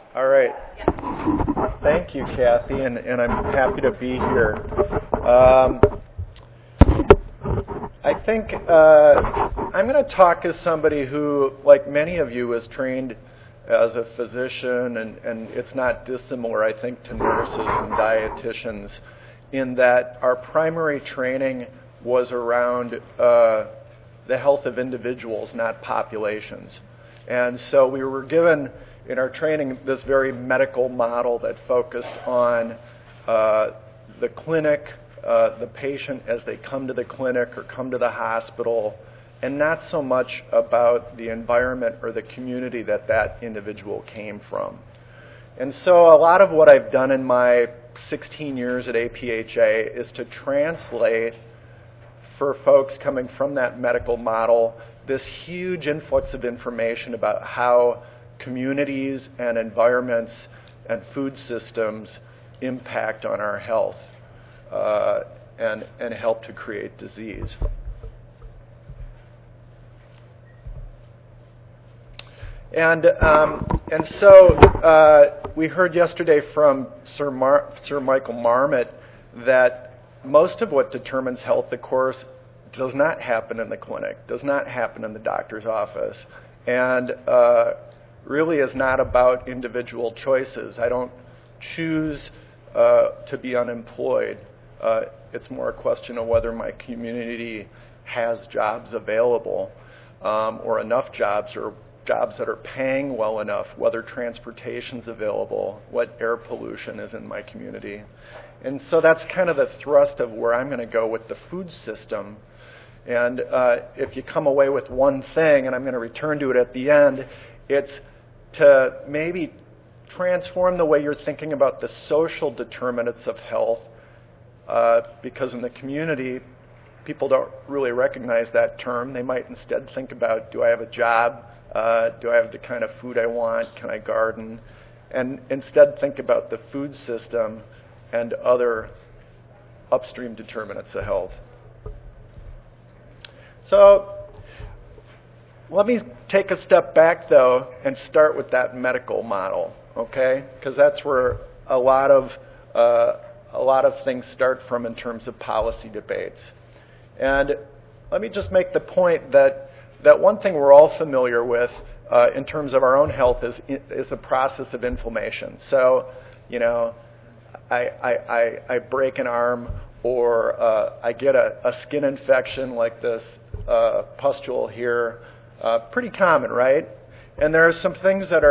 All right. Thank you, Kathy, and I'm happy to be here. I think I'm going to talk as somebody who, like many of you, is trained as a physician, and it's not dissimilar, I think, to nurses and dietitians, in that our primary training was around the health of individuals, not populations. And so we were given in our training this very medical model that focused on the clinic, the patient as they come to the clinic or come to the hospital, and not so much about the environment or the community that that individual came from. And so a lot of what I've done in my 16 years at APHA is to translate for folks coming from that medical model this huge influx of information about how communities and environments and food systems impact on our health and help to create disease. And so we heard yesterday from Sir Michael Marmot that most of what determines health, of course, does not happen in the clinic, does not happen in the doctor's office, and really is not about individual choices. I don't choose to be unemployed. It's more a question of whether my community has jobs available, or enough jobs, or jobs that are paying well enough, whether transportation's available, what air pollution is in my community. And so that's kind of the thrust of where I'm going to go with the food system. And if you come away with one thing, and I'm going to return to it at the end, it's to maybe transform the way you're thinking about the social determinants of health, because in the community, people don't really recognize that term. They might instead think about, do I have a job? Do I have the kind of food I want? Can I garden? And instead think about the food system and other upstream determinants of health. So let me take a step back, though, and start with that medical model, okay? Because that's where a lot of things start from in terms of policy debates. And let me just make the point that one thing we're all familiar with in terms of our own health is the process of inflammation. So, you know, I break an arm, or I get a skin infection like this pustule here. Pretty common, right? And there are some things that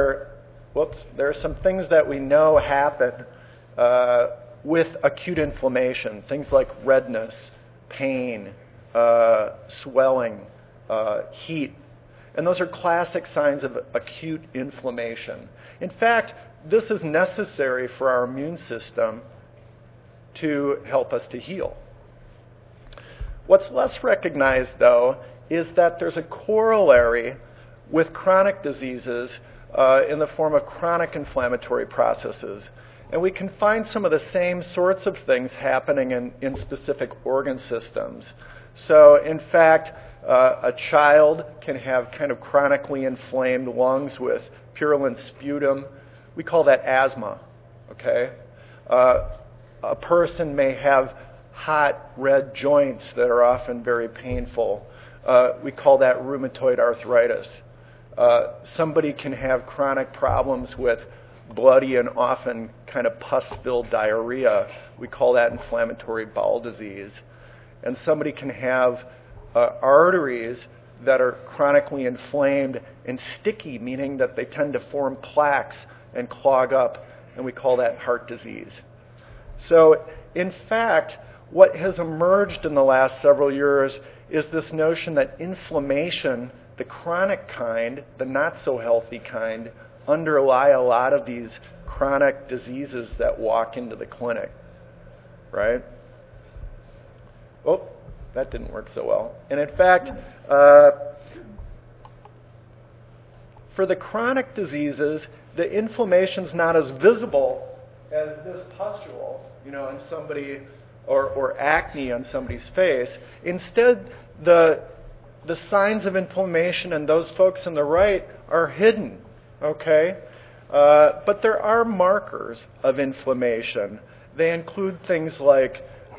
we know happen with acute inflammation. Things like redness, pain, swelling, heat. And those are classic signs of acute inflammation. In fact, this is necessary for our immune system to help us to heal. What's less recognized, though, is that there's a corollary with chronic diseases in the form of chronic inflammatory processes. And we can find some of the same sorts of things happening in specific organ systems. So, in fact, a child can have kind of chronically inflamed lungs with purulent sputum. We call that asthma, okay? A person may have hot, red joints that are often very painful. We call that rheumatoid arthritis. Somebody can have chronic problems with bloody and often kind of pus-filled diarrhea. We call that inflammatory bowel disease. And somebody can have arteries that are chronically inflamed and sticky, meaning that they tend to form plaques and clog up, and we call that heart disease. So, in fact, what has emerged in the last several years is this notion that inflammation, the chronic kind, the not-so-healthy kind, underlie a lot of these chronic diseases that walk into the clinic, right? Oh, that didn't work so well. And in fact, for the chronic diseases, the inflammation's not as visible as this pustule, in somebody, or acne on somebody's face. Instead, the signs of inflammation in those folks on the right are hidden, okay? But there are markers of inflammation. They include things like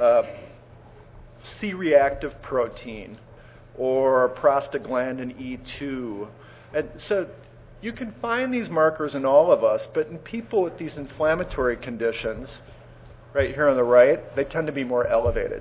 C-reactive protein or prostaglandin E2. And so you can find these markers in all of us, but in people with these inflammatory conditions, right here on the right, they tend to be more elevated.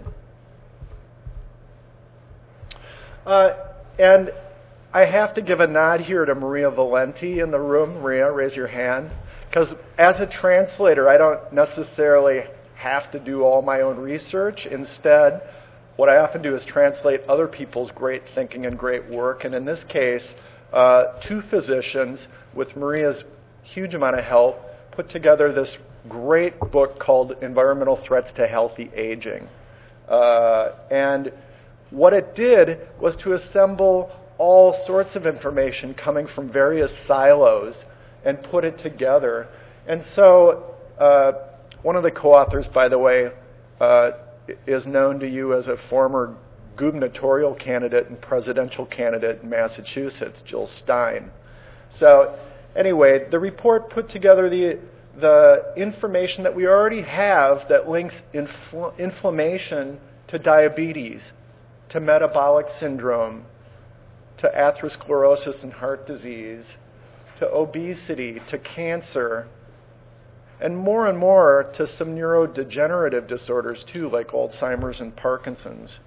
And I have to give a nod here to Maria Valenti in the room. Maria, raise your hand. Because as a translator, I don't necessarily have to do all my own research. Instead, what I often do is translate other people's great thinking and great work. And in this case, two physicians, with Maria's huge amount of help, put together this great book called Environmental Threats to Healthy Aging. And what it did was to assemble all sorts of information coming from various silos and put it together. And so one of the co-authors, by the way, is known to you as a former gubernatorial candidate and presidential candidate in Massachusetts, Jill Stein. So anyway, the report put together the information that we already have that links inflammation to diabetes, to metabolic syndrome, to atherosclerosis and heart disease, to obesity, to cancer, and more to some neurodegenerative disorders too, like Alzheimer's and Parkinson's.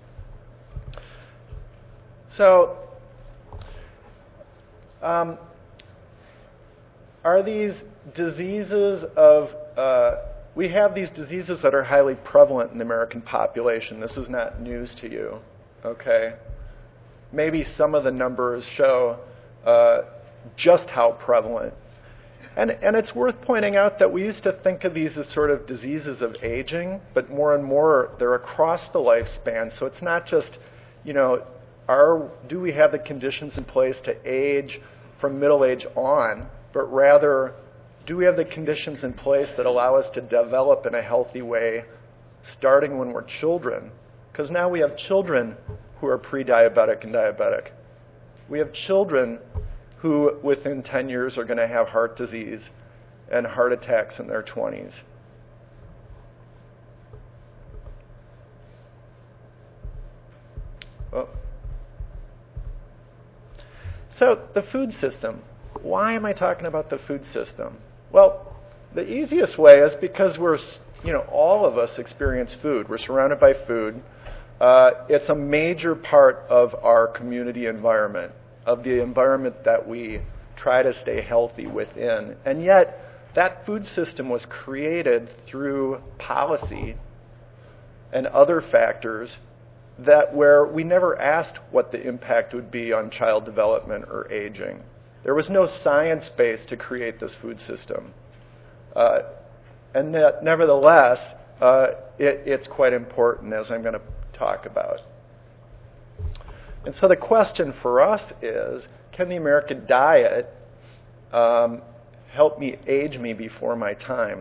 So, are these diseases of, we have these diseases that are highly prevalent in the American population. This is not news to you, okay? Maybe some of the numbers show just how prevalent. And it's worth pointing out that we used to think of these as sort of diseases of aging, but more and more they're across the lifespan. So it's not just, do we have the conditions in place to age from middle age on, but rather, do we have the conditions in place that allow us to develop in a healthy way starting when we're children? Because now we have children who are pre-diabetic and diabetic. We have children who within 10 years are going to have heart disease and heart attacks in their 20s. Oh. So the food system. Why am I talking about the food system? Well, the easiest way is because all of us experience food. We're surrounded by food. It's a major part of our community environment, of the environment that we try to stay healthy within. And yet, that food system was created through policy and other factors where we never asked what the impact would be on child development or aging. There was no science base to create this food system. And that, nevertheless, it's quite important, as I'm going to talk about. And so the question for us is, can the American diet help me age me before my time?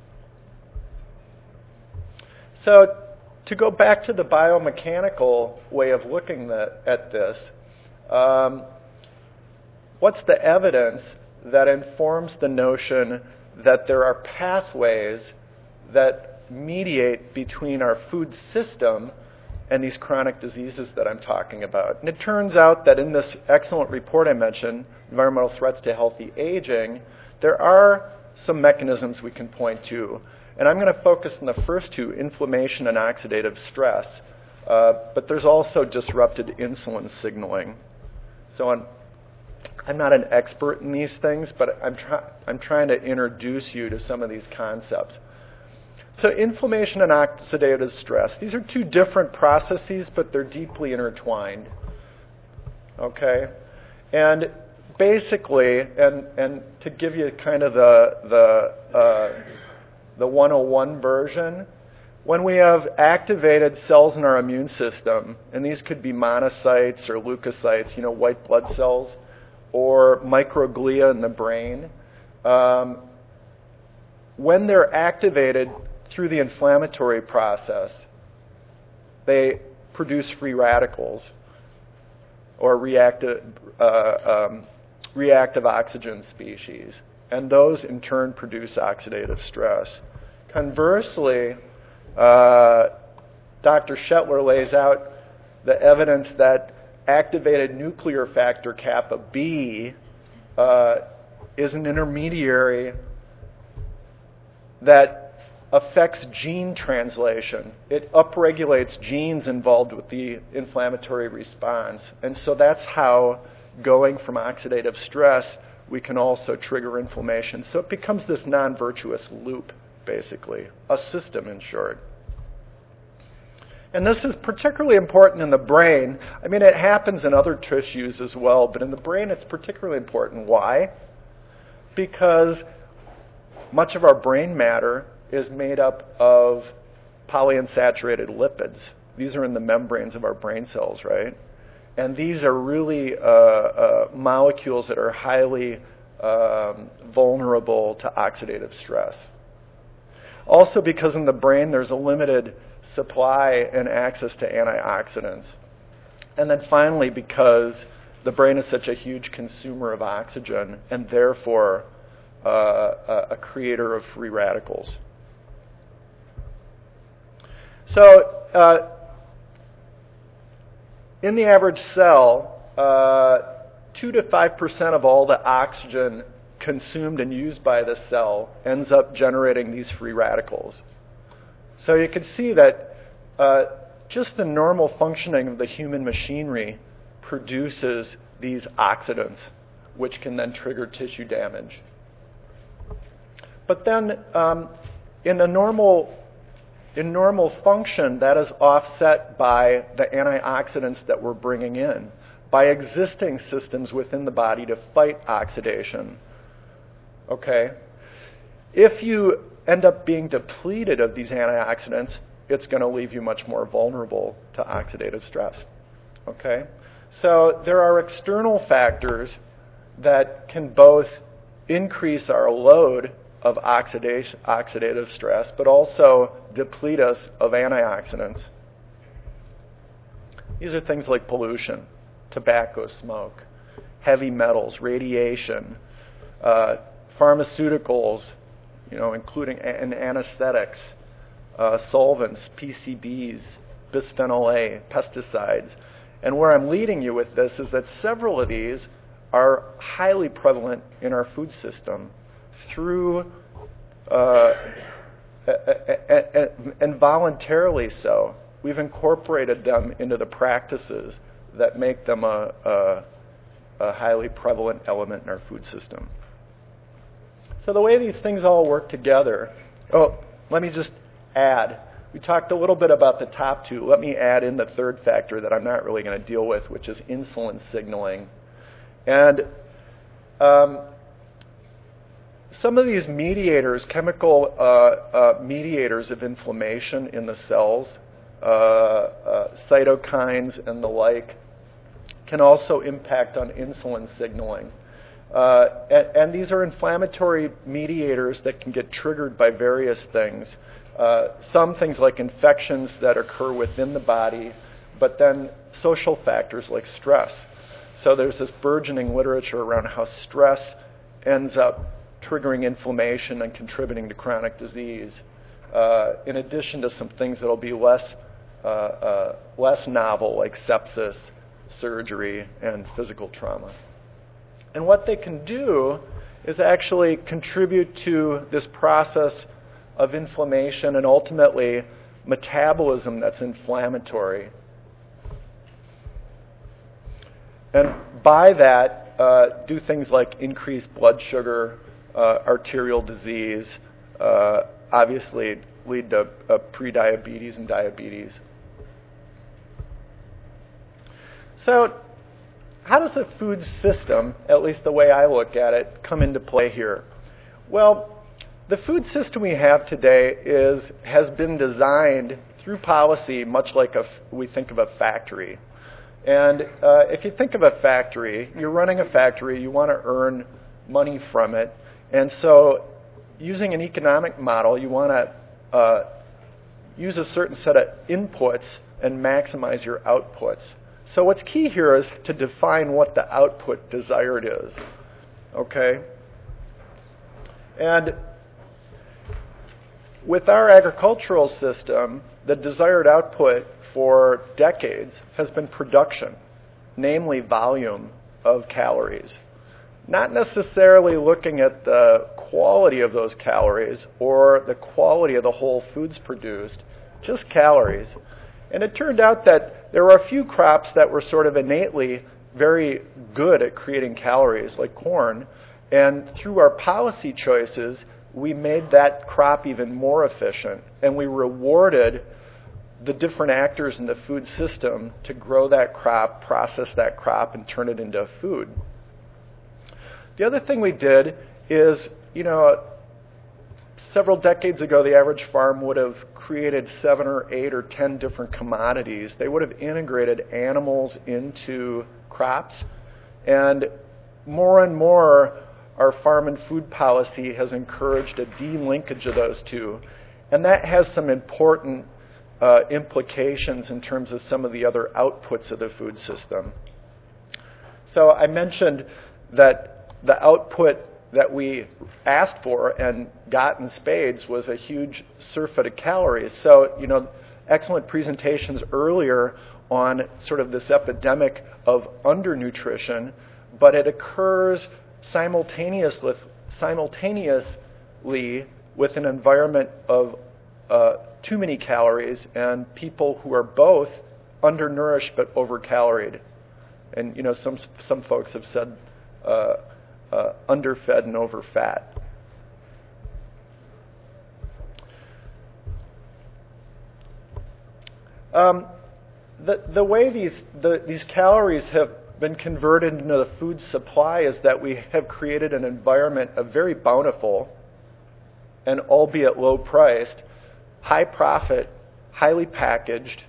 So to go back to the biomechanical way of looking at this, what's the evidence that informs the notion that there are pathways that mediate between our food system and these chronic diseases that I'm talking about? And it turns out that in this excellent report I mentioned, Environmental Threats to Healthy Aging, there are some mechanisms we can point to. And I'm going to focus on the first two, inflammation and oxidative stress. But there's also disrupted insulin signaling. So I'm not an expert in these things, but I'm trying to introduce you to some of these concepts. So inflammation and oxidative stress, these are two different processes, but they're deeply intertwined. Okay? And basically, and to give you kind of the 101 version, when we have activated cells in our immune system, and these could be monocytes or leukocytes, white blood cells, or microglia in the brain, when they're activated through the inflammatory process, they produce free radicals or reactive oxygen species. and those in turn produce oxidative stress. Conversely, Dr. Shetler lays out the evidence that activated nuclear factor kappa B is an intermediary that affects gene translation. It upregulates genes involved with the inflammatory response. And so that's how, going from oxidative stress, we can also trigger inflammation. So it becomes this non-virtuous loop, basically, a system in short. And this is particularly important in the brain. I mean, it happens in other tissues as well, but in the brain it's particularly important. Why? Because much of our brain matter is made up of polyunsaturated lipids. These are in the membranes of our brain cells, right? And these are really molecules that are highly vulnerable to oxidative stress. Also, because in the brain there's a limited supply and access to antioxidants. And then finally, because the brain is such a huge consumer of oxygen and therefore a creator of free radicals. So, in the average cell, 2 to 5% of all the oxygen consumed and used by the cell ends up generating these free radicals. So you can see that just the normal functioning of the human machinery produces these oxidants, which can then trigger tissue damage. But then in normal function, that is offset by the antioxidants that we're bringing in, by existing systems within the body to fight oxidation. Okay? If you end up being depleted of these antioxidants, it's going to leave you much more vulnerable to oxidative stress. Okay? So there are external factors that can both increase our load of oxidative stress, but also deplete us of antioxidants. These are things like pollution, tobacco smoke, heavy metals, radiation, pharmaceuticals, including anesthetics, solvents, PCBs, bisphenol A, pesticides. And where I'm leading you with this is that several of these are highly prevalent in our food system through, and voluntarily so. We've incorporated them into the practices that make them a highly prevalent element in our food system. So the way these things all work together, let me just add. We talked a little bit about the top two. Let me add in the third factor that I'm not really going to deal with, which is insulin signaling. And some of these mediators, chemical mediators of inflammation in the cells, cytokines and the like, can also impact on insulin signaling. And these are inflammatory mediators that can get triggered by various things. Some things like infections that occur within the body, but then social factors like stress. So there's this burgeoning literature around how stress ends up triggering inflammation and contributing to chronic disease, in addition to some things that will be less novel, like sepsis, surgery, and physical trauma. And what they can do is actually contribute to this process of inflammation and ultimately metabolism that's inflammatory. And by that, do things like increase blood sugar, arterial disease, obviously lead to prediabetes and diabetes. So how does the food system, at least the way I look at it, come into play here? Well, the food system we have today has been designed through policy much like we think of a factory. And if you think of a factory, you're running a factory, you want to earn money from it. And so using an economic model, you want to use a certain set of inputs and maximize your outputs. So what's key here is to define what the output desired is. Okay? And with our agricultural system, the desired output for decades has been production, namely volume of calories. Not necessarily looking at the quality of those calories or the quality of the whole foods produced, just calories. And it turned out that there were a few crops that were sort of innately very good at creating calories, like corn. And through our policy choices, we made that crop even more efficient. And we rewarded the different actors in the food system to grow that crop, process that crop, and turn it into food. The other thing we did is, several decades ago, the average farm would have created 7 or 8 or 10 different commodities. They would have integrated animals into crops. And more, our farm and food policy has encouraged a de-linkage of those two. And that has some important implications in terms of some of the other outputs of the food system. So I mentioned that the output that we asked for and got in spades was a huge surfeit of calories. So, excellent presentations earlier on sort of this epidemic of undernutrition, but it occurs simultaneously with an environment of too many calories and people who are both undernourished but overcaloried. And, some folks have said underfed and overfat. The way these calories have been converted into the food supply is that we have created an environment of very bountiful and albeit low priced, high profit, highly packaged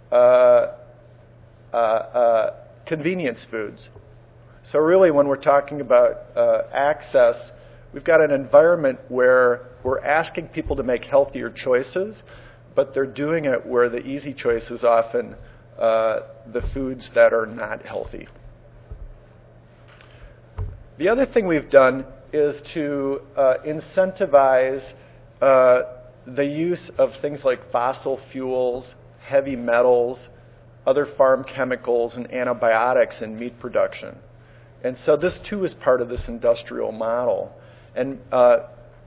convenience foods. So really, when we're talking about access, we've got an environment where we're asking people to make healthier choices, but they're doing it where the easy choice is often the foods that are not healthy. The other thing we've done is to incentivize the use of things like fossil fuels, heavy metals, other farm chemicals, and antibiotics in meat production. And so this, too, is part of this industrial model. And the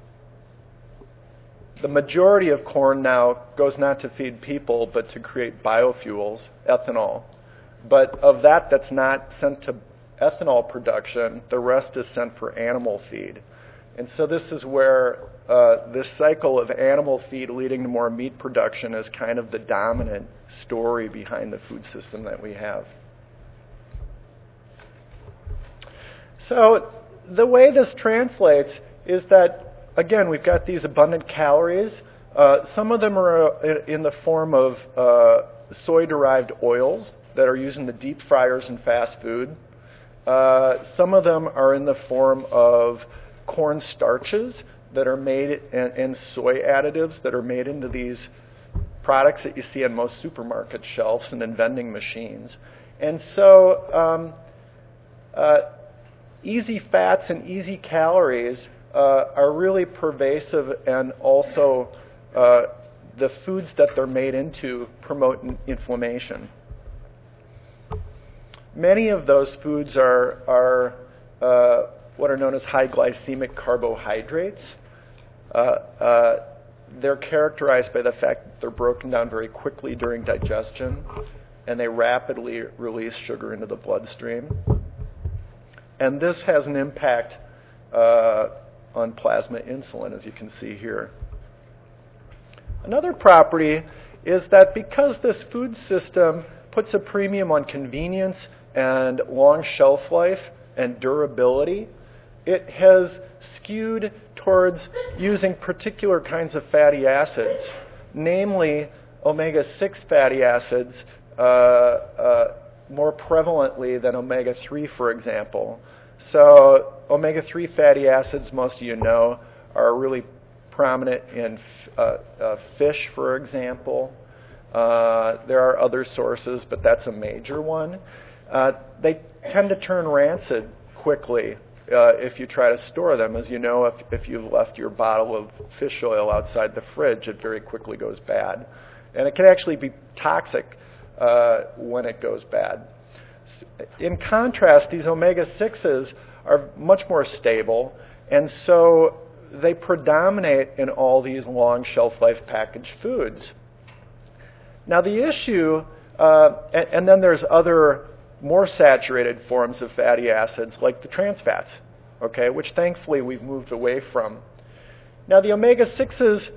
majority of corn now goes not to feed people, but to create biofuels, ethanol. But of that's not sent to ethanol production, the rest is sent for animal feed. And so this is where this cycle of animal feed leading to more meat production is kind of the dominant story behind the food system that we have. So the way this translates is that, again, we've got these abundant calories. Some of them are in the form of soy-derived oils that are used in the deep fryers in fast food. Some of them are in the form of corn starches that are made and soy additives that are made into these products that you see on most supermarket shelves and in vending machines. And so easy fats and easy calories are really pervasive, and also the foods that they're made into promote inflammation. Many of those foods are what are known as high glycemic carbohydrates. They're characterized by the fact that they're broken down very quickly during digestion, and they rapidly release sugar into the bloodstream. And this has an impact on plasma insulin, as you can see here. Another property is that because this food system puts a premium on convenience and long shelf life and durability, it has skewed towards using particular kinds of fatty acids, namely omega-6 fatty acids, more prevalently than omega-3, for example. So omega-3 fatty acids, most of you know, are really prominent in fish, for example. There are other sources, but that's a major one. They tend to turn rancid quickly if you try to store them. As you know, if you've left your bottle of fish oil outside the fridge, it very quickly goes bad. And it can actually be toxic when it goes bad. In contrast, these omega-6s are much more stable, and so they predominate in all these long shelf life packaged foods. Now the issue, and then there's other more saturated forms of fatty acids like the trans fats, okay, which thankfully we've moved away from. Now the omega-6s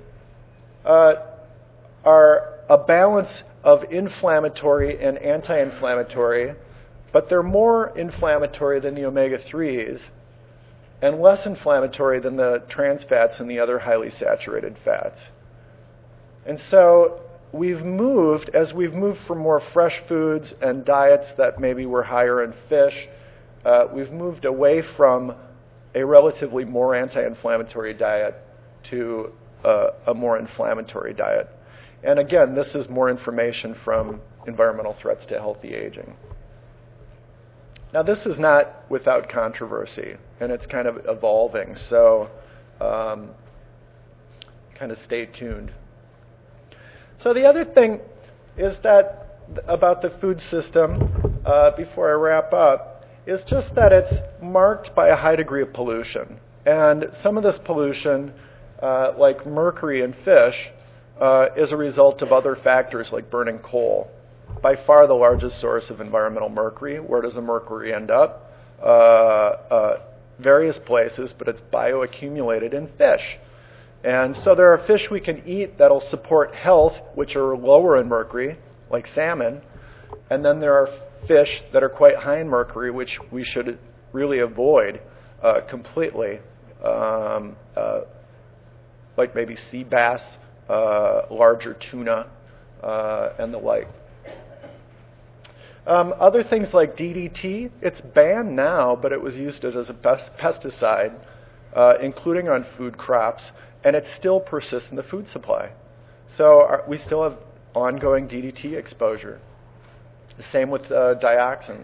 are a balance of inflammatory and anti-inflammatory, but they're more inflammatory than the omega-3s and less inflammatory than the trans fats and the other highly saturated fats. And so as we've moved from more fresh foods and diets that maybe were higher in fish, we've moved away from a relatively more anti-inflammatory diet to a more inflammatory diet. And again, this is more information from Environmental Threats to Healthy Aging. Now, this is not without controversy, and it's kind of evolving, so kind of stay tuned. So the other thing is that about the food system, before I wrap up, is just that it's marked by a high degree of pollution. And some of this pollution, like mercury in fish, is a result of other factors like burning coal. By far the largest source of environmental mercury. Where does the mercury end up? Various places, but it's bioaccumulated in fish. And so there are fish we can eat that'll support health, which are lower in mercury, like salmon. And then there are fish that are quite high in mercury, which we should really avoid completely, like maybe sea bass, larger tuna, and the like. Other things like DDT, it's banned now, but it was used as a pesticide, including on food crops, and it still persists in the food supply. So we still have ongoing DDT exposure. The same with dioxins.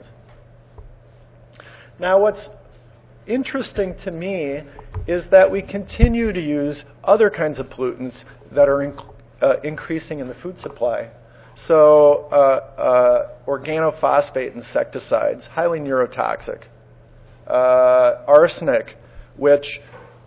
Now what's interesting to me is that we continue to use other kinds of pollutants that are increasing in the food supply. So organophosphate insecticides, highly neurotoxic. Arsenic, which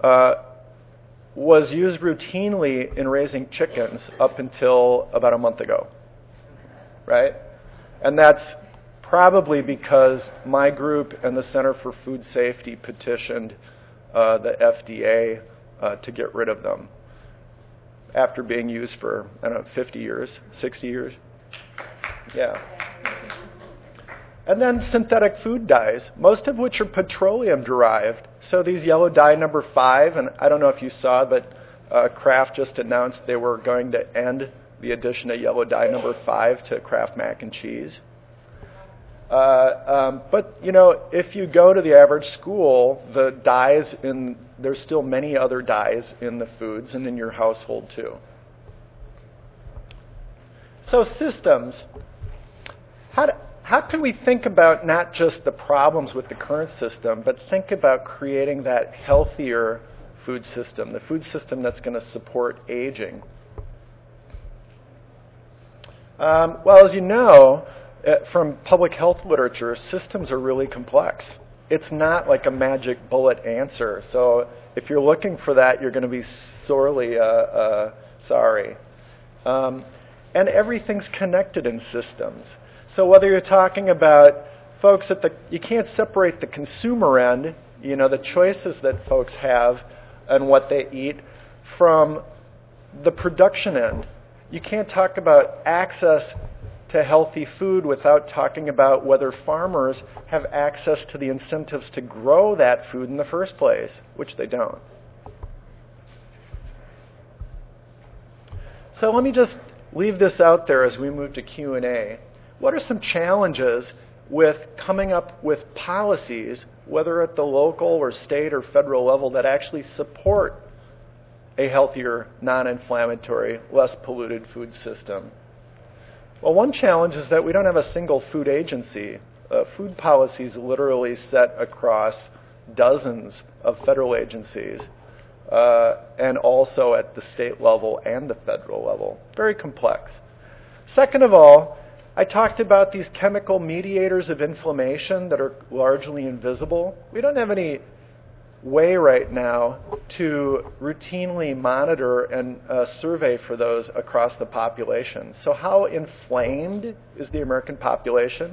was used routinely in raising chickens up until about a month ago, right? And that's probably because my group and the Center for Food Safety petitioned the FDA to get rid of them after being used for, 50 years, 60 years. Yeah. And then synthetic food dyes, most of which are petroleum derived. So these yellow dye number 5, and I don't know if you saw, but Kraft just announced they were going to end the addition of yellow dye number 5 to Kraft mac and cheese. But, if you go to the average school, the dyes there's still many other dyes in the foods and in your household too. So systems. How can we think about not just the problems with the current system, but think about creating that healthier food system, the food system that's going to support aging? Well, as you know, from public health literature, systems are really complex. It's not like a magic bullet answer. So if you're looking for that, you're going to be sorely sorry. And everything's connected in systems. So whether you're talking about folks you can't separate the consumer end, the choices that folks have and what they eat, from the production end. You can't talk about access to healthy food without talking about whether farmers have access to the incentives to grow that food in the first place, which they don't. So let me just leave this out there as we move to Q&A. What are some challenges with coming up with policies, whether at the local or state or federal level, that actually support a healthier, non-inflammatory, less polluted food system? Well, one challenge is that we don't have a single food agency. Food policy is literally set across dozens of federal agencies, and also at the state level and the federal level. Very complex. Second of all, I talked about these chemical mediators of inflammation that are largely invisible. We don't have any way right now to routinely monitor and survey for those across the population. So how inflamed is the American population?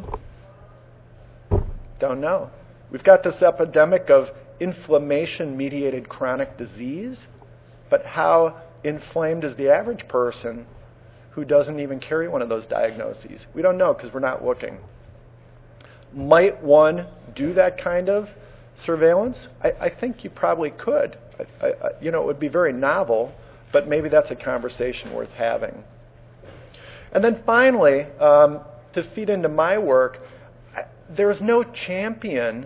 Don't know. We've got this epidemic of inflammation-mediated chronic disease, but how inflamed is the average person who doesn't even carry one of those diagnoses? We don't know because we're not looking. Might one do that kind of surveillance? I think you probably could. It would be very novel, but maybe that's a conversation worth having. And then finally, to feed into my work, there's no champion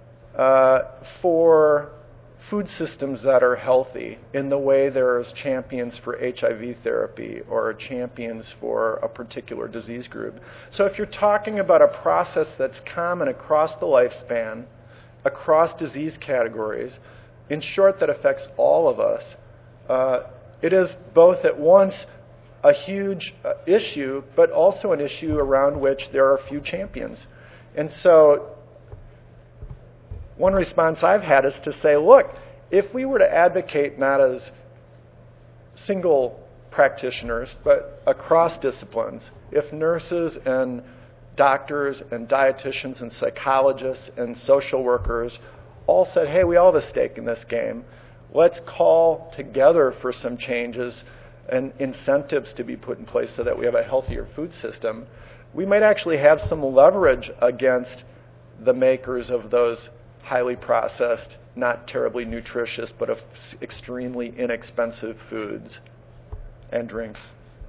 for food systems that are healthy in the way there's champions for HIV therapy or champions for a particular disease group. So if you're talking about a process that's common across the lifespan, across disease categories, in short, that affects all of us, it is both at once a huge issue, but also an issue around which there are few champions. And so one response I've had is to say, look, if we were to advocate not as single practitioners, but across disciplines, if nurses and doctors and dietitians and psychologists and social workers all said, hey, we all have a stake in this game, let's call together for some changes and incentives to be put in place so that we have a healthier food system, we might actually have some leverage against the makers of those highly processed, not terribly nutritious, but of extremely inexpensive foods and drinks.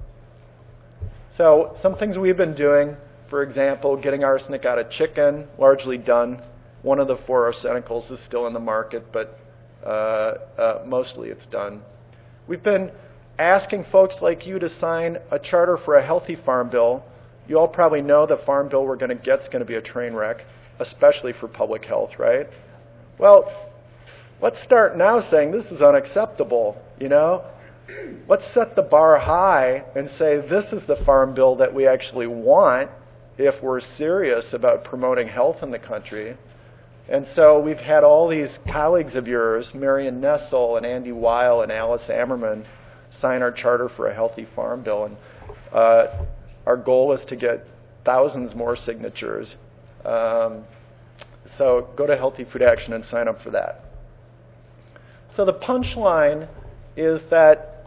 So some things we've been doing, for example, getting arsenic out of chicken, largely done. One of the 4 arsenicals is still in the market, but mostly it's done. We've been asking folks like you to sign a charter for a healthy farm bill. You all probably know the farm bill we're going to get is going to be a train wreck, especially for public health, right? Well, let's start now saying this is unacceptable, Let's set the bar high and say this is the farm bill that we actually want if we're serious about promoting health in the country. And so we've had all these colleagues of yours, Marion Nessel and Andy Weil and Alice Ammerman, sign our charter for a healthy farm bill. And our goal is to get thousands more signatures. So go to Healthy Food Action and sign up for that. So the punchline is that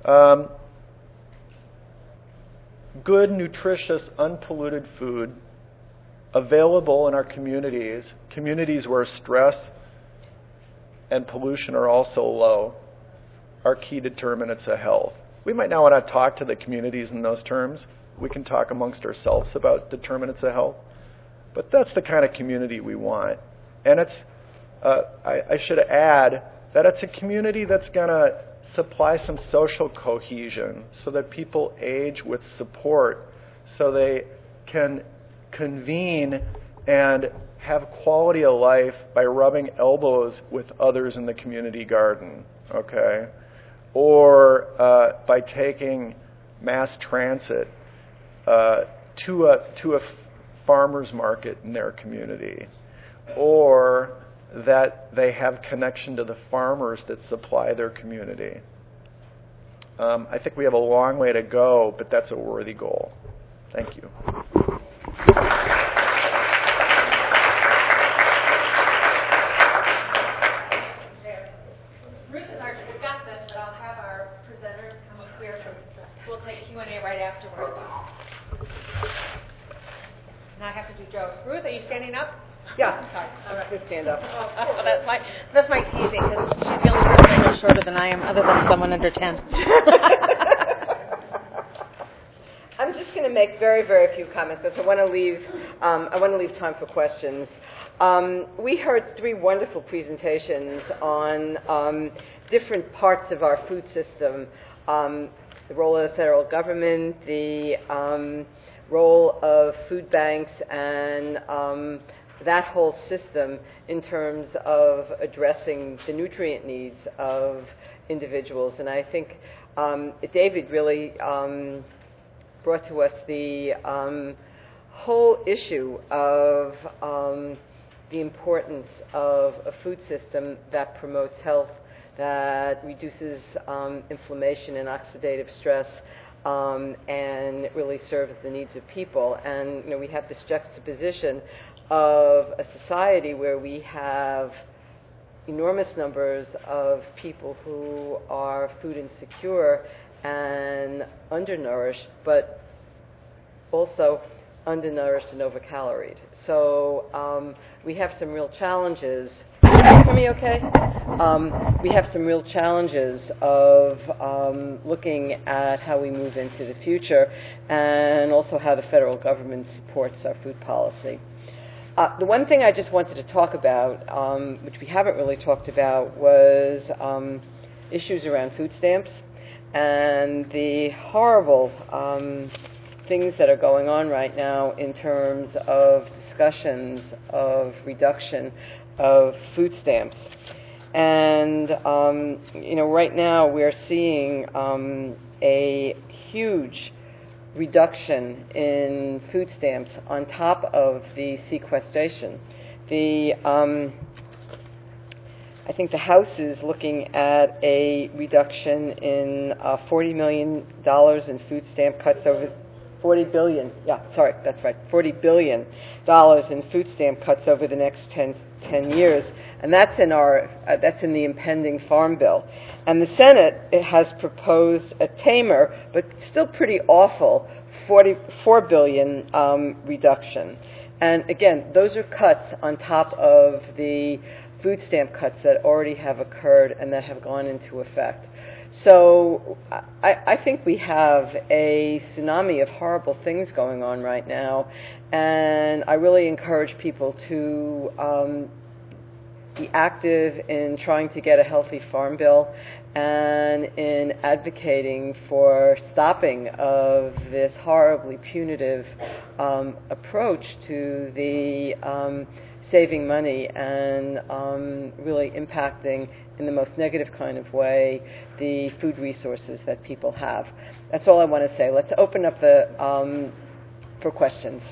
good, nutritious, unpolluted food available in our communities where stress and pollution are also low, are key determinants of health. We might not want to talk to the communities in those terms. We can talk amongst ourselves about determinants of health. But that's the kind of community we want. And it's, I should add, that it's a community that's going to supply some social cohesion so that people age with support so they can convene and have quality of life by rubbing elbows with others in the community garden, okay? Or by taking mass transit to a farmer's market in their community, or that they have connection to the farmers that supply their community. I think we have a long way to go, but that's a worthy goal. Thank you. Ruth has already discussed this, but I'll have our presenters come up here. We'll take Q&A right afterwards. Now I have to do jokes. Ruth, are you standing up? Yeah, Sorry. I'm not going to stand up. Oh, that's my teasing, because she's the only person a little shorter than I am, other than someone under 10. I'm just going to make very, very few comments because I want to leave time for questions. We heard 3 wonderful presentations on different parts of our food system, the role of the federal government, the role of food banks, and that whole system in terms of addressing the nutrient needs of individuals. And I think David really brought to us the whole issue of the importance of a food system that promotes health, that reduces inflammation and oxidative stress, and really serves the needs of people. And we have this juxtaposition of a society where we have enormous numbers of people who are food insecure and undernourished, but also undernourished and overcaloried. So we have some real challenges. Can you hear me okay? We have some real challenges of looking at how we move into the future and also how the federal government supports our food policy. The one thing I just wanted to talk about, which we haven't really talked about, was issues around food stamps and the horrible things that are going on right now in terms of discussions of reduction of food stamps. And, right now we're seeing a huge reduction in food stamps on top of the sequestration. I think the House is looking at a reduction in $40 million in food stamp cuts over $40 billion. Yeah, sorry, that's right. $40 billion in food stamp cuts over the next 10 years, and that's in the impending Farm Bill. And the Senate has proposed a tamer, but still pretty awful, $44 billion reduction. And again, those are cuts on top of the food stamp cuts that already have occurred and that have gone into effect. So I think we have a tsunami of horrible things going on right now, and I really encourage people to be active in trying to get a healthy farm bill and in advocating for stopping of this horribly punitive approach to the saving money and really impacting in the most negative kind of way the food resources that people have. That's all I want to say. Let's open up for questions.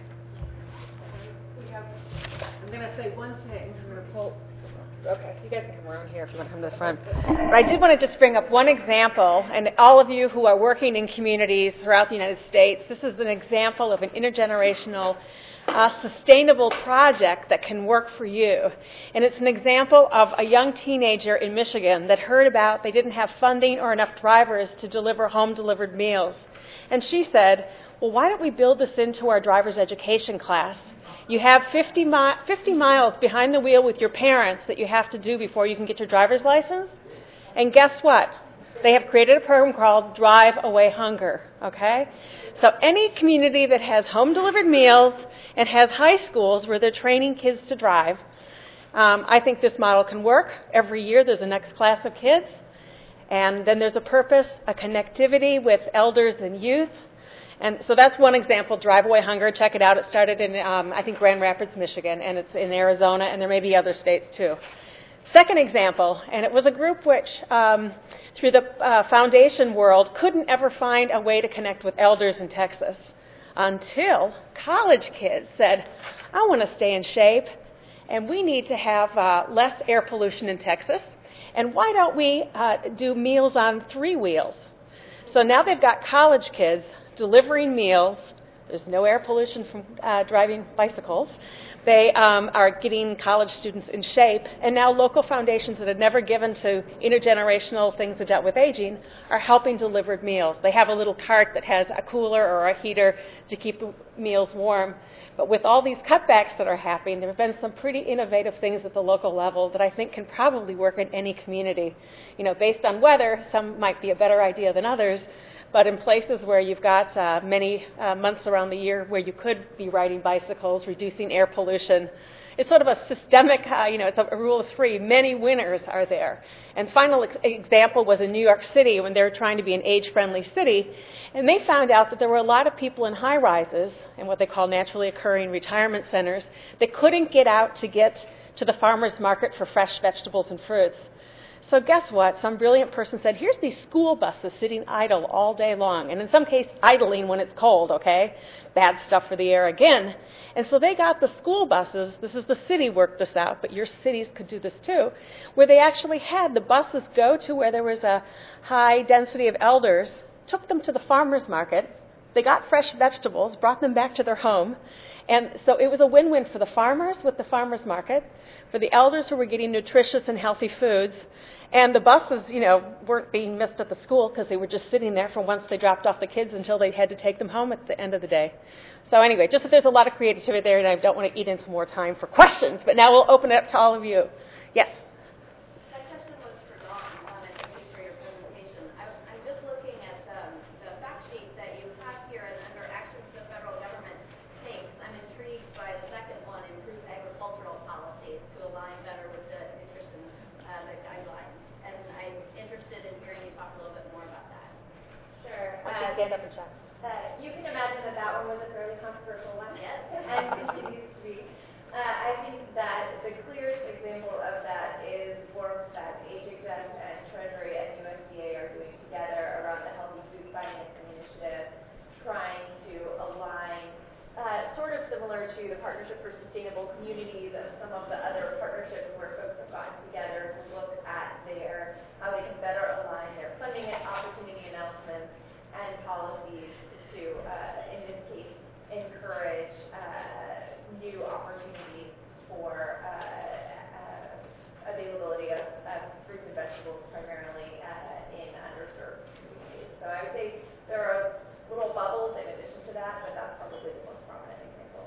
I'm going to say one thing. I'm going to pull. Okay, you guys can come around here if you want to come to the front. But I did want to just bring up one example, and all of you who are working in communities throughout the United States, this is an example of an intergenerational sustainable project that can work for you. And it's an example of a young teenager in Michigan that heard about they didn't have funding or enough drivers to deliver home-delivered meals. And she said, well, why don't we build this into our driver's education class? You have 50 miles behind the wheel with your parents that you have to do before you can get your driver's license. And guess what? They have created a program called Drive Away Hunger, okay? So any community that has home-delivered meals and has high schools where they're training kids to drive, I think this model can work. Every year there's a next class of kids. And then there's a purpose, a connectivity with elders and youth. And so that's one example, Drive Away Hunger. Check it out. It started in, I think, Grand Rapids, Michigan, and it's in Arizona, and there may be other states too. Second example, and it was a group which, through the foundation world, couldn't ever find a way to connect with elders in Texas until college kids said, I want to stay in shape, and we need to have less air pollution in Texas, and why don't we do meals on 3 wheels? So now they've got college kids delivering meals. There's no air pollution from driving bicycles. They are getting college students in shape, and now local foundations that had never given to intergenerational things that dealt with aging are helping deliver meals. They have a little cart that has a cooler or a heater to keep the meals warm. But with all these cutbacks that are happening, there have been some pretty innovative things at the local level that I think can probably work in any community. You know, based on weather, some might be a better idea than others. But in places where you've got many months around the year where you could be riding bicycles, reducing air pollution, it's sort of a systemic, it's a rule of three. Many winners are there. And final example was in New York City when they were trying to be an age-friendly city, and they found out that there were a lot of people in high-rises and what they call naturally occurring retirement centers that couldn't get out to get to the farmer's market for fresh vegetables and fruits. So guess what? Some brilliant person said, here's these school buses sitting idle all day long, and in some case idling when it's cold, okay? Bad stuff for the air again. And so they got the school buses, this is the city worked this out, but your cities could do this too, where they actually had the buses go to where there was a high density of elders, took them to the farmer's market, they got fresh vegetables, brought them back to their home, and so it was a win-win for the farmers with the farmer's market, for the elders who were getting nutritious and healthy foods, and the buses, weren't being missed at the school because they were just sitting there from once they dropped off the kids until they had to take them home at the end of the day. So anyway, just that there's a lot of creativity there, and I don't want to eat into more time for questions, but now we'll open it up to all of you. Yes? That question was for Dawn, and thank you for your presentation. I'm just looking at the fact sheet that you have here and under actions the federal government takes. I'm intrigued by the second one, improve agricultural policies to align better with the nutrition the guidelines. And I'm interested in hearing you talk a little bit more about that. Why Sure. don't you stand up and chat? You can imagine that one was a fairly controversial one, yes, and continues to be. I think that the clearest example of that is work that HHS and Treasury and USDA are doing together around the Healthy Food Financing Initiative, trying to align, sort of similar to the Partnership for Sustainable Communities and some of the other partnerships where folks have gotten together to look at how they can better align their funding and opportunity announcements and policies to, in this case, encourage new opportunities for availability of fruits and vegetables, primarily in underserved communities. So I would say there are little bubbles in addition to that, but that's probably the most prominent example.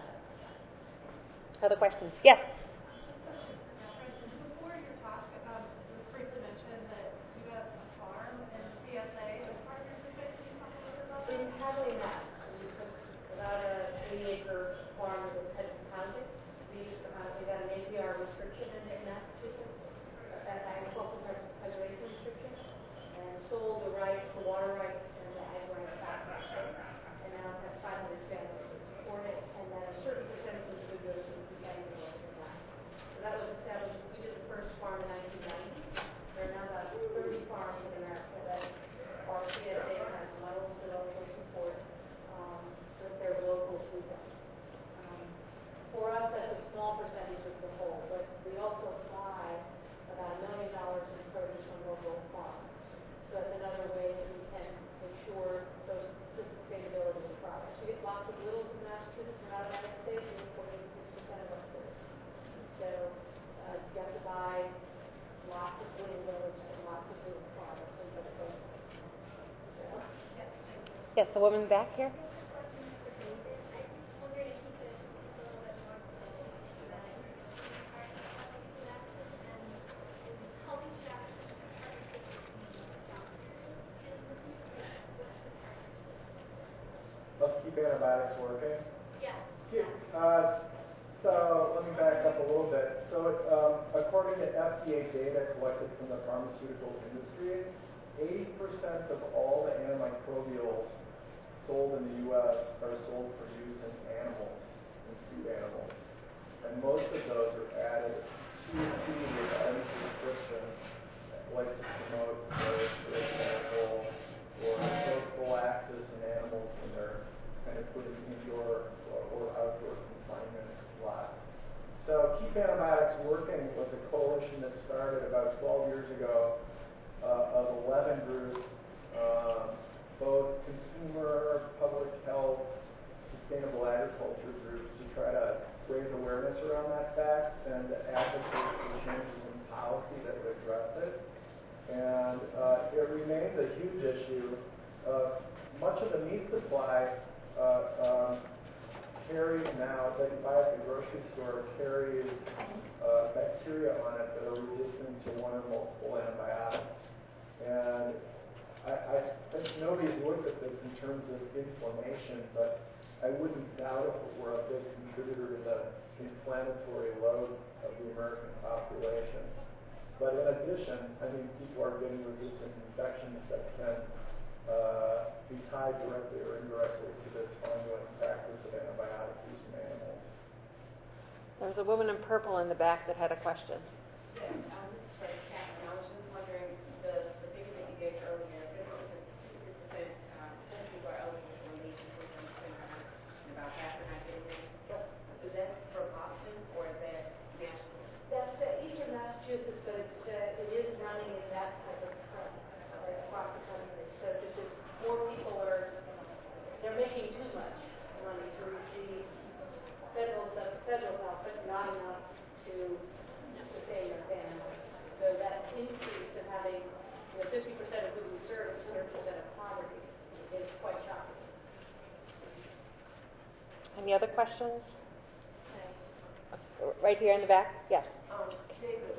Other questions? Yes? Before your talk, it was briefly mentioned that you have a farm and CSA as partners. Can you talk a little bit about that? Probably not. We took about a 80-acre farm that was headed to housing. We got an APR restriction in Massachusetts, an agricultural preservation restriction, and sold the rights, the water rights, and the ag rights back to the state. And now it has 500 families that support it, and then a certain percentage of the good goes to the food bank and goes to that. So that was established. We did the first farm in 1990. There are now about 30 farms in America that are CSA has models that also support with their local food bank. For us, that's a small percentage of the whole, but we also buy about $1 million in produce from local farms. So that's another way that we can ensure those sustainability of the products. We get lots of littles in Massachusetts and out of the United States. We import 86% of our food. So you have to buy lots of little littles and lots of little products and put it there. Yes, the woman back here. Let's keep antibiotics working. Yeah. So let me back up a little bit. So according to FDA data collected from the pharmaceutical industry, 80% of all the antimicrobials sold in the U.S. are sold for use in animals, in food animals. And most of those are added to food without any prescription, like to promote growth, for example, or prophylaxis in animals when they're kind of put in indoor or outdoor confinement lots. So Keep Antibiotics Working was a coalition that started about 12 years ago of 11 groups, both consumer, public health, sustainable agriculture groups, to try to raise awareness around that fact and advocate for changes in policy that would address it. And it remains a huge issue. Much of the meat supply carries now, that you buy at the grocery store, carries bacteria on it that are resistant to one or multiple antibiotics. And I think nobody's looked at this in terms of inflammation, but I wouldn't doubt if it were a big contributor to the inflammatory load of the American population. But in addition, I mean, people are getting resistant infections that can be tied directly or indirectly to this ongoing practice of antibiotic use in animals. There was a woman in purple in the back that had a question. Yeah, this is Catherine. I was just wondering, the figure that you gave earlier, 50% people are eligible for relief and about half are not getting it. Is that from Boston or is that national? That's Eastern Massachusetts, but it is running in that type of trend across the country. So just as more people they're making too much money to receive federal help, but not enough to pay their family. So that increase in having 50% of who we serve is 100% of poverty is quite shocking. Any other questions? Right here in the back? Yes. David,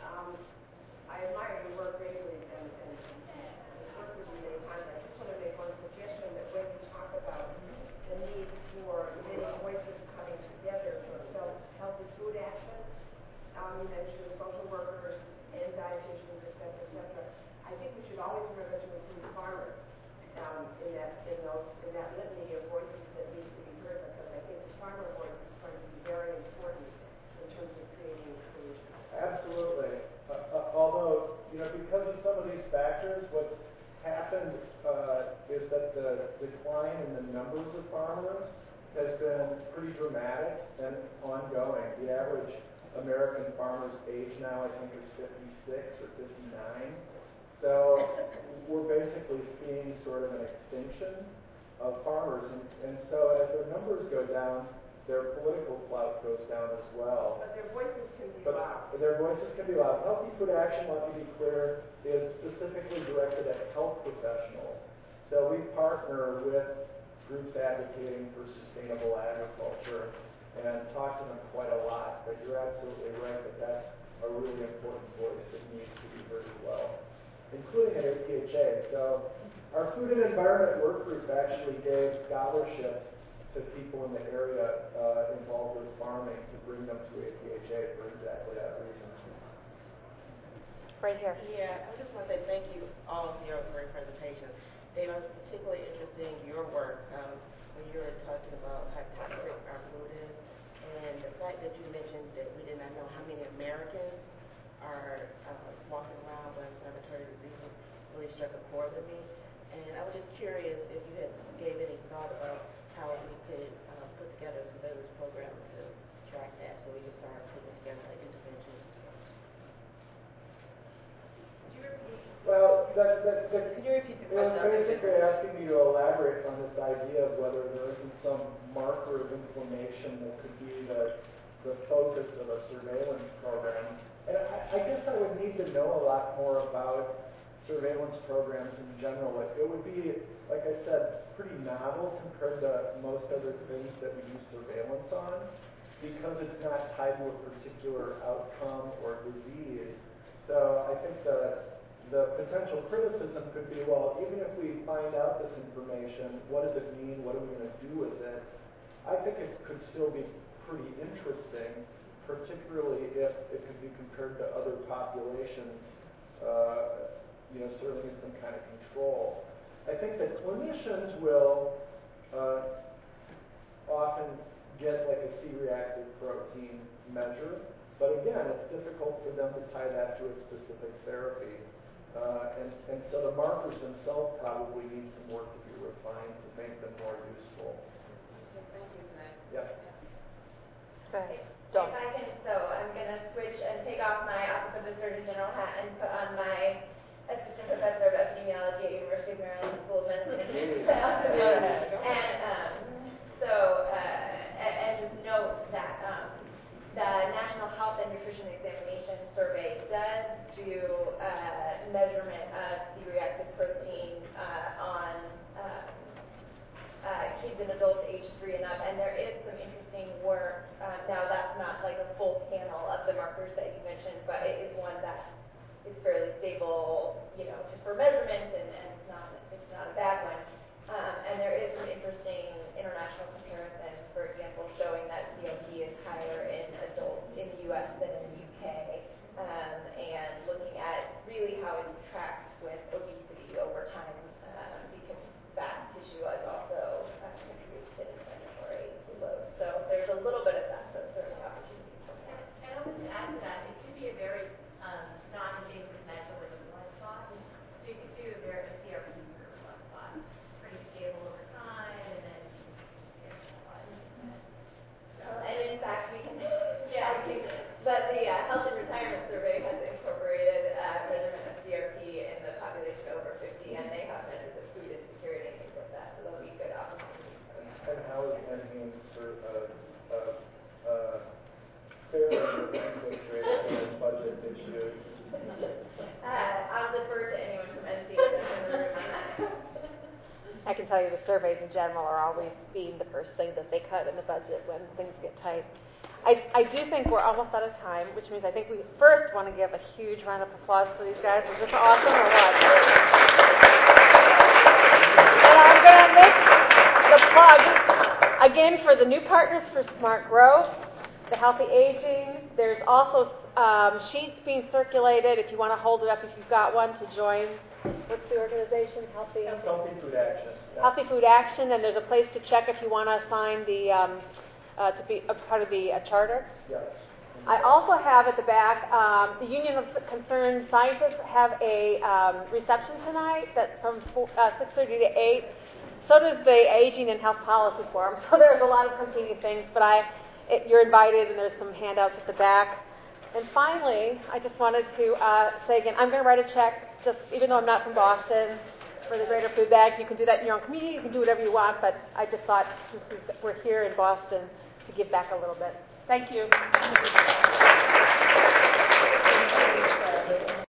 I admire your work greatly and work with you many times. I just want to make one suggestion that when you talk about the need for many voices coming together for healthy food action, you mentioned social workers and dietitians, et cetera. I think we should always remember to include farmers in that litany of voices that needs to be heard, because I think the farmer voice is going to be very important in terms of creating solutions. Absolutely. Although, because of some of these factors, what's happened is that the decline in the numbers of farmers has been pretty dramatic and ongoing. The average American farmer's age now, I think, is 56 or 59. So we're basically seeing sort of an extinction of farmers. And so as their numbers go down, their political clout goes down as well. But their voices can be loud. Their voices can be loud. Healthy Food Action, let me be clear, is specifically directed at health professionals. So we partner with groups advocating for sustainable agriculture and talk to them quite a lot. But you're absolutely right that that's a really important voice that needs to be heard as well, including at APHA. So our Food and Environment Work Group actually gave scholarships to people in the area involved with farming to bring them to APHA for exactly that reason. Right here. Yeah, I just want to say thank you all for your great presentation. Dave, I was particularly interested in your work when you were talking about how toxic our food is, and the fact that you mentioned that we did not know how many Americans are walking around with inflammatory diseases really struck a chord with me. And I was just curious if you gave any thought about how we could put together a surveillance program to track that, so we can start putting together like interventions. Well, Can you repeat the it was question? basically asking me to elaborate on this idea of whether there isn't some marker of inflammation that could be the focus of a surveillance program. And I guess I would need to know a lot more about surveillance programs in general. It would be, like I said, pretty novel compared to most other things that we use surveillance on, because it's not tied to a particular outcome or disease. So I think the potential criticism could be, well, even if we find out this information, what does it mean? What are we going to do with it? I think it could still be pretty interesting, particularly if it could be compared to other populations, serving as some kind of control. I think that clinicians will often get like a C-reactive protein measure, but again, it's difficult for them to tie that to a specific therapy. And so the markers themselves probably need some work to be refined to make them more useful. Thank you for that. Yeah. Okay. If I can, so I'm going to switch and take off my Office of the Surgeon General hat and put on my Assistant Professor of Epidemiology at University of Maryland School of Medicine. And just note that the National Health and Nutrition Examination Survey does do measurement of C-reactive protein on kids and adults aged 3 and up, and there is some interesting work. Now that's not like a full panel of the markers that you mentioned, but it is one that is fairly stable, just for measurement, and it's not a bad one. And there is some interesting international comparisons I can tell you the surveys in general are always being the first thing that they cut in the budget when things get tight. I do think we're almost out of time, which means I think we first want to give a huge round of applause for these guys. Is this awesome or what? And I'm going to make the plug again for the new partners for Smart Growth, the Healthy Aging. There's also sheets being circulated if you want to hold it up if you've got one to join. What's the organization? Healthy Food Action. Healthy Food Action, and there's a place to check if you want to sign the to be a part of the charter. Yes. I also have at the back the Union of Concerned Scientists have a reception tonight that's from 6:30 to 8. So does the Aging and Health Policy Forum. So there's a lot of competing things, but you're invited, and there's some handouts at the back. And finally, I just wanted to say again, I'm going to write a check, just even though I'm not from Boston, for the Greater Food Bag. You can do that in your own community. You can do whatever you want, but I just thought since we're here in Boston to give back a little bit. Thank you.